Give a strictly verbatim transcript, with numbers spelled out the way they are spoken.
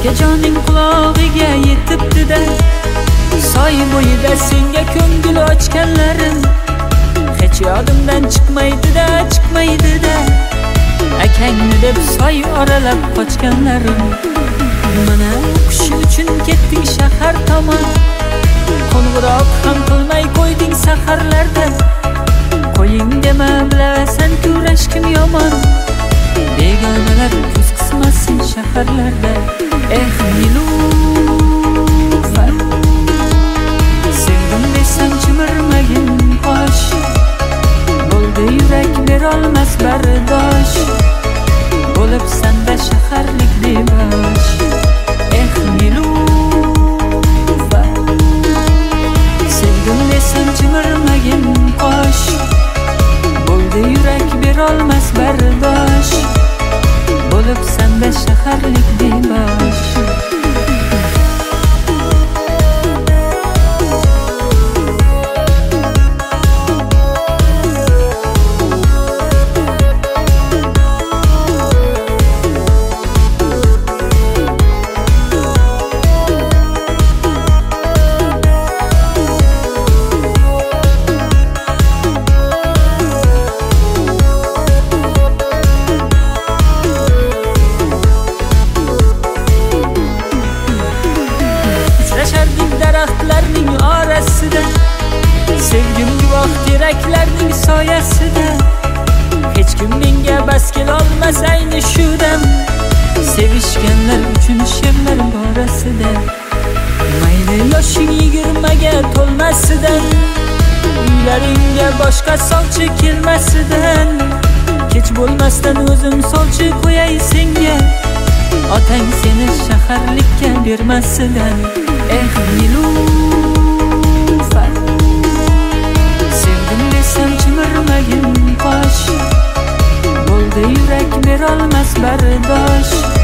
joning qulog'iga yetibdi-da, soy bo'yida senga ko'ngil ochganlarim hech yodimdan chiqmaydi-da, chiqmaydi-da. Akangni deb soy oralab qochganlarim. Mana o'qish uchun ketding shahar tomon, qo'ng'iroq ham qilmay qo'yding saharlarda. Qo'ying dema, bilasan-ku rashkim yomon, begonalar ko'z qismasin shaharlarda. Eh Nilufar, sevdim desam chimirmagin qosh, bo'ldi yurak berolmas bardosh, bo'lib sanda shaharlik bebash. Eh Nilufar, sevdim desam chimirmagin qosh, bo'ldi yurak berolmas bardosh, bo'lib sanda shaharlik bebash. Daraxtlarning orasida, sevgim guvoh teraklarning soyasida, hech kim menga bas kelolmas ayni shu dam. Sevishganlar uchun she'rlar borasida, mayli yoshing yigirmaga to'lmasidan, uylaringga boshqa sovchi kelmasidan, kech bo'lmasdan o'zim sovchi qo'yay senga, otang seni shaharlikka bermasidan. Eh Nilufar, sevdim desam chimirmagin qosh, bo'ldi yurak berolmas bardosh,